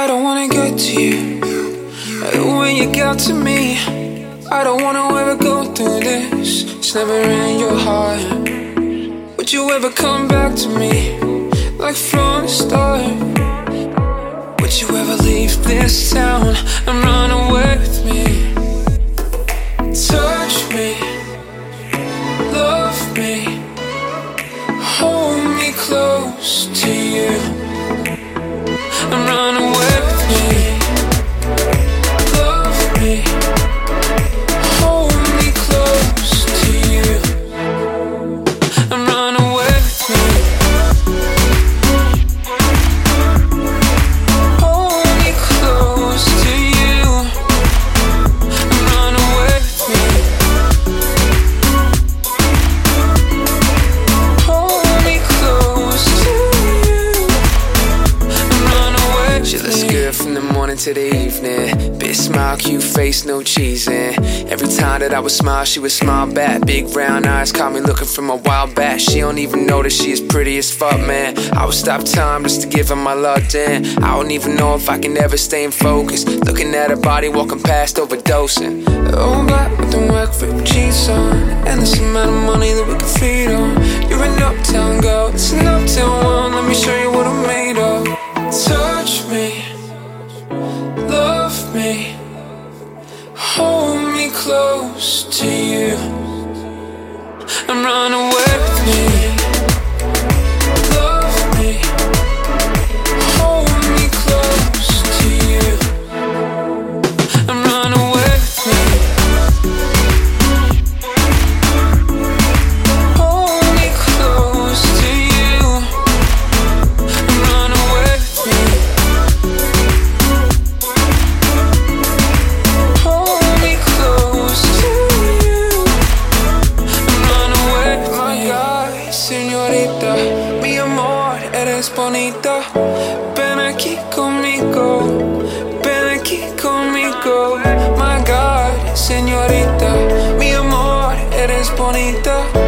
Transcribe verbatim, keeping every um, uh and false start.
don't wanna get to you the way you got to me. I don't wanna ever go through this. It's never in your heart. Would you ever come back to me like from the start? Would you ever leave this town and run away with me? Touch me, love me, hold me close to you and run away with me. Love me, hold me close to you and run away with me. Hold me close to you and run away with me. Hold me close to you and run away with me. She looks good from the morning to the evening. Big smile, cute face, no cheesing. Every time that I would smile, she would smile back. Big round eyes caught me looking from a while back. She don't even know that she is pretty as fuck, man. I would stop time just to give her my love, damn. I don't even know if I can ever stay in focus. Looking at her body, walking past, overdosing. Oh, black with the work ripped jeans on. Endless amount of money that we can feed on. You're an uptown girl, it's an uptown one. Let me show you what I'm made of. Touch me, love me, hold me close to you and run away with me. Love me, hold me close to you and run away with me. Hold me close to you and run away with me. Hold me close to you and run away. My God, señorita, mi amor, eres bonita. Ven aquí conmigo, ven aquí conmigo. My God, señorita, mi amor, eres bonita.